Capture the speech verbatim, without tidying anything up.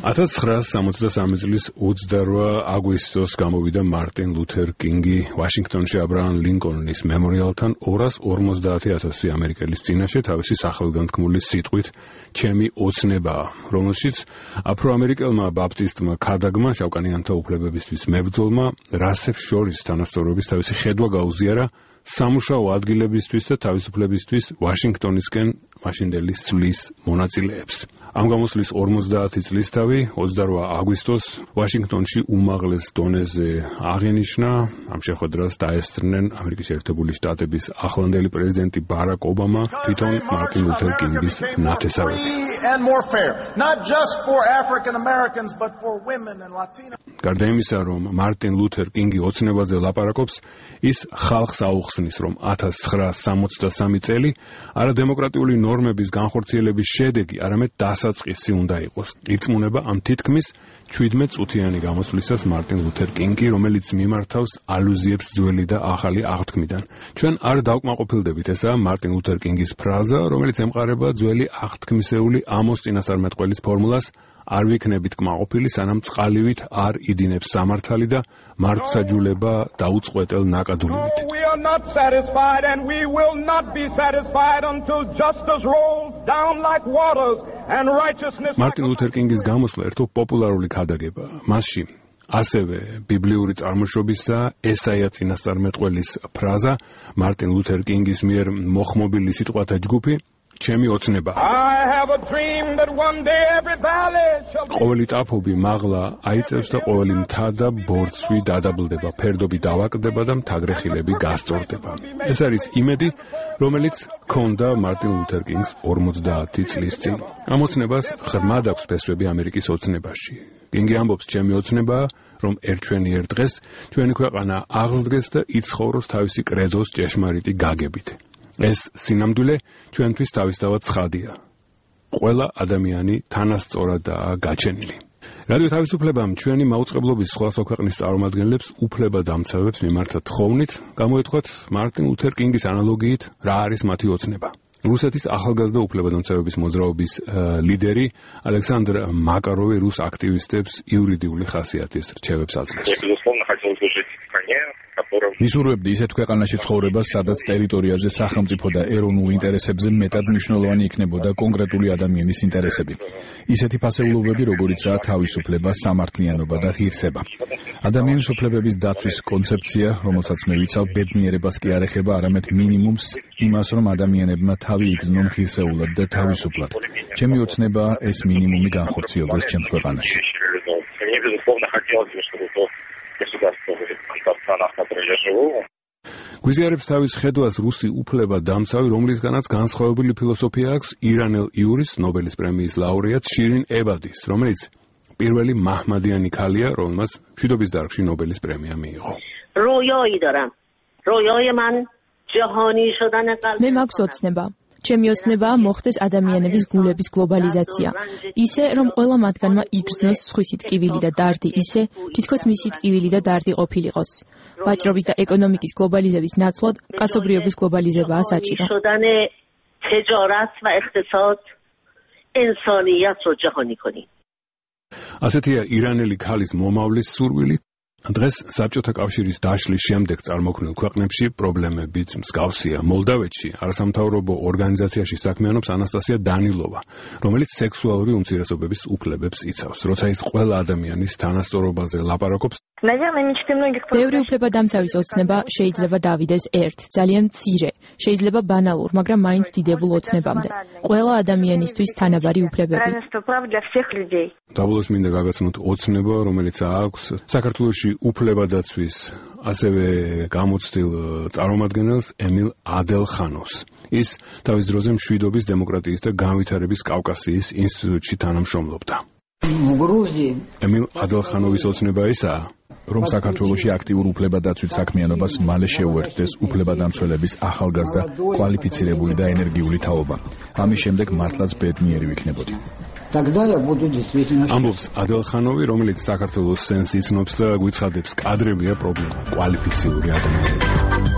ათას ცხრაასი სამოცდასამი წლის ოცდაორ აგვისტოს გამოვიდა მარტინ ლუთერ კინგი ვაშინგტონში აბრაამ ლინკოლნის მემორიალთან ორას ორმოცდაათი ათასი ამერიკელის წინაშე თავისი სახელგანთქმული სიტყვით ჩემი ოცნებაა, რომელშიც აფროამერიკელმა ბაპტისტმა ქადაგმა შავკანიანთა უფლებებისთვის მებრძოლმა რასებს შორის თანასწორობის თავისი ხედვა გაუზიარა სამუშაო ადგილებისთვის და თავისუფლებისთვის ვაშინგტონისკენ მაშინდელი სვლის მონაწილეებს. ამ გამოსვლის ორმოცდაათი წლისთავი ოცდაორ აგვისტოს ვაშინგტონში უმაღლეს დონეზე აღინიშნა, ამ შეხვედრას დაესწრნენ ამერიკის ერთებული შტატების ახლანდელი პრეზიდენტი ბარაკ ობამა, თვითონ მარტინ ლუთერ კინგის ნათესავები. გარდა იმისა, რომ მარტინ ლუთერ კინგი ოცნებაზე ლაპარაკობს, ის ხალხს აუხსნის, რომ ათას ცხრაასი სამოცდასამი წელი არა დემოკრატიული ნორმების განხორციელების შედეგი, არამედ დასაწყისი უნდა იყოს. ირწმუნება ამ თითქმის შვიდმეტ წუთიანი გამოსვლისას მარტინ ლუთერ კინგი, რომელიც მიმართავს ალუზიებს ძველი და ახალი აღთქმიდან. ჩვენ არ დავკმაყოფილდებით, ესაა მარტინ ლუთერ კინგის ფრაზა, რომელიც ემყარება ძველი აღთქმისეული ამოს წინასწარმეტყველის ფორმულას არ ვიქნებით კმაყოფილი, სანამ წყალივით არ იდინებს სამართალი და მართლსაჯულება დაუწყვეტელ ნაკადულივით. მარტინ ლუთერ კინგის გამოსვლა ერთო პოპულარული ქადაგებაა. მასში ასევე ბიბლიური წარმოშობისა ესაია წინასწარმეტყველის ფრაზა, მარტინ ლუთერ კინგის მიერ მოხმობილი სიტყვათა ჯგუფი ჩემი ოცნება. ყოველი ტაფობი მაღლა აიწევს და ყოველი მთა და ბორცვი დადაბლდება, ფერდობი დავაკდება და მთაგრეხილები გასწორდება. ეს არის იმედი, რომელიც ჰქონდა მარტინ ლუთერ კინგს ორმოცდაათი წლის წინ. ამ ოცნებას ღრმად აქვს ფესვები ამერიკის ოცნებაში. კინგი ამბობს, ჩემი ოცნებაა, რომ ერთჩვენიერ დღეს ჩვენი ქვეყანა აღსდგეს და იცხოვროს თავისი კრედოს ჭეშმარიტი გაგებით. ეს სინამდვილე ჩვენთვის თავისთავად ცხადია. ყველა ადამიანი თანასწორადაა გაჩენილი. რადიო თავისუფლებამ ჩვენი მაუწყებლობის სხვა ქვეყნის წარმომადგენლებს უფლებადამცავებს მიმართა თხოვნით, გამოეთქვათ მარტინ ლუთერ კინგის ანალოგიით, რა არის მათი ოცნება. რუსეთის ახალგაზრდა უფლებადამცავების მოძრაობის ლიდერი ალექსანდრ მაკაროვი რუს აქტივისტებს იურიდიული ხასიათის რჩევებს აძლევს. ვისურვებდი ისეთ ქვეყანაში ცხოვრებას, სადაც ტერიტორიაზე სახელმწიფო და ეროვნულ ინტერესებზე მეტად მნიშვნელოვანი იქნებოდა კონკრეტული ადამიანის ინტერესები. ისეთი ფასეულობები, როგორიცაა თავისუფლება, სამართლიანობა და ღირსება. ადამიანის უფლებების დაცვის კონცეფცია, რომელსაც მე ვიცავ, ბედნიერებას კი არ ეხება, არამედ მინიმუმს იმას, რომ ადამიანებმა თავი იგრძნონ ღირსეულად და თავისუფლად. ჩემი ოცნებაა ეს მინიმუმი განხორციელდეს ჩემს ქვეყანაში. გვიზიარებს თავის ხედვას რუსი უფლებადამცავი, რომლისგანაც განსხვავებული ფილოსოფია აქვს ირანელ იურის ნობელის პრემიის ლაურეატს შირინ ებადის, რომელიც პირველი მაჰმადიანი ქალია, რომელმაც მშვიდობის დარგში ნობელის პრემია მიიღო. მე მაქვს ოცნება. ჩემი ოცნებაა მოხდეს ადამიანების გულების გლობალიზაცია. ისე, რომ ყველა მათგანმა იგრძნოს სხვისი ტკივილი და დარდი ისე, თითქოს მისი ტკივილი და დარდი ყოფილიყოს. ვაჭრობის და ეკონომიკის გლობალიზების ნაცვლად კაცობრიობის გლობალიზებაა საჭირო. ასეთია ირანელი ქალის მომავლის სურვილი. დღეს საბჭოთა კავშირის დაშლის შემდეგ წარმოქმნილ ქვეყნებში პრობლემებიც მსგავსია. მოლდავეთში არასამთავრობო ორგანიზაციაში საქმიანობს ანასტასია დანილოვა, რომელიც სექსუალური უმცირესობების უფლებებს იცავს. როცა ის ყველა ადამიანის თანასწორობაზე ლაპარაკობს, ბევრი უფლებადამცავის ოცნება შეიძლება დავიდეს ერთ, ძალიან მცირე, შეიძლება ბანალურ, მაგრამ მაინც დიდებულ ოცნებამდე. ყველა ადამიანისთვის თანაბარი უფლებები. დაბოლოს მინდა გაგაცნოთ ოცნება, რომელიც აქვს საქართველოში უფლებადაცვის ასევე გამოცდილ წარმომადგენელს ემილ ადელხანოვს. ის თავის დროზე მშვიდობის, დემოკრატიის და განვითარების კავკასიის ინსტიტუტში თანამშრომლობდა. ემილ ადელხანოვის ოცნება ისაა, რომ საქართველოში აქტიურ უფლებადაცვით საქმიანობას მალე შეუერთდეს უფლებადამცველების ახალგაზრდა, კვალიფიცირებული და ენერგიული თაობა. ამის შემდეგ მართლაც ბედნიერი ვიქნებოდი. ამბობს ადელხანოვი, რომელიც საქართველოს სენს იცნობს და გვიცხადებს, კადრებია პრობლემა, კვალიფიციური ადამიანები.